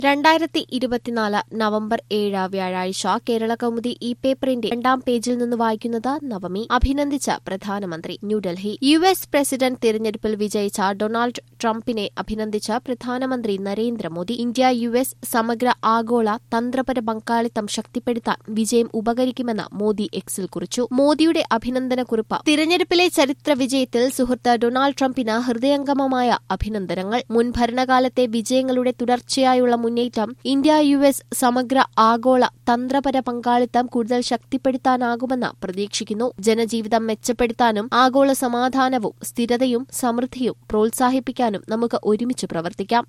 2024 November 7 വ്യാഴാഴ്ച കേരളകൗമുദി ഈ പേപ്പറിന്റെ 2-ാം പേജിൽ നിന്ന് വായിക്കുന്നത് നവമി. അഭിനന്ദിച്ച പ്രധാനമന്ത്രി. ന്യൂഡൽഹി. യുഎസ് പ്രസിഡന്റ് തിരഞ്ഞെടുപ്പിൽ വിജയിച്ച ഡൊണാൾഡ് ട്രംപിനെ അഭിനന്ദിച്ച പ്രധാനമന്ത്രി നരേന്ദ്രമോദി. ഇന്ത്യ യുഎസ് സമഗ്ര ആഗോള തന്ത്രപര പങ്കാളിത്തം ശക്തിപ്പെടുത്താൻ വിജയം ഉപകരിക്കുമെന്ന് മോദി എക്സിൽ കുറിച്ചു. മോദിയുടെ അഭിനന്ദനക്കുറിപ്പ്. തിരഞ്ഞെടുപ്പിലെ ചരിത്ര വിജയത്തിൽ സുഹൃത്ത് ഡൊണാൾഡ് ട്രംപിന് ഹൃദയംഗമമായ അഭിനന്ദനങ്ങൾ. മുൻ ഭരണകാലത്തെ വിജയങ്ങളുടെ തുടർച്ചയായുള്ള മുന്നേറ്റം ഇന്ത്യ യുഎസ് സമഗ്ര ആഗോള തന്ത്രപര പങ്കാളിത്തം കൂടുതൽ ശക്തിപ്പെടുത്താനാകുമെന്ന് പ്രതീക്ഷിക്കുന്നു. ജനജീവിതം മെച്ചപ്പെടുത്താനും ആഗോള സമാധാനവും സ്ഥിരതയും സമൃദ്ധിയും പ്രോത്സാഹിപ്പിക്കാനും നമുക്ക് ഒരുമിച്ച് പ്രവർത്തിക്കാം.